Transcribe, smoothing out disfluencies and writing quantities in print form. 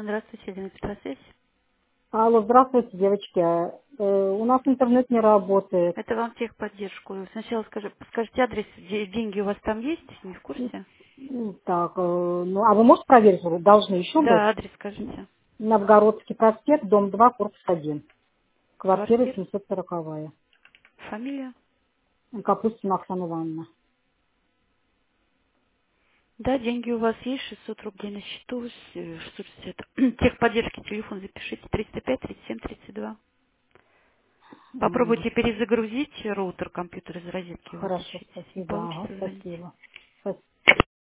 Здравствуйте, Елена Петросвязь. Алло, здравствуйте, девочки. У нас интернет не работает. Это вам техподдержку. Сначала скажите адрес, деньги у вас там есть? Не в курсе? Так, ну, а вы можете проверить, вы должны еще быть? Да, адрес скажите. Новгородский проспект, дом 2, корпус 1. Квартира Квартира, 740. фамилия. Капустина Оксана Ивановна. Да, деньги у вас есть, 600 рублей на счету, 660. Техподдержки, телефон запишите, 305 37 32. М, Попробуйте перезагрузить роутер компьютера из розетки Хорошо, вытащить. Не спасибо. Ага, получится, звоните. спасибо. Спасибо.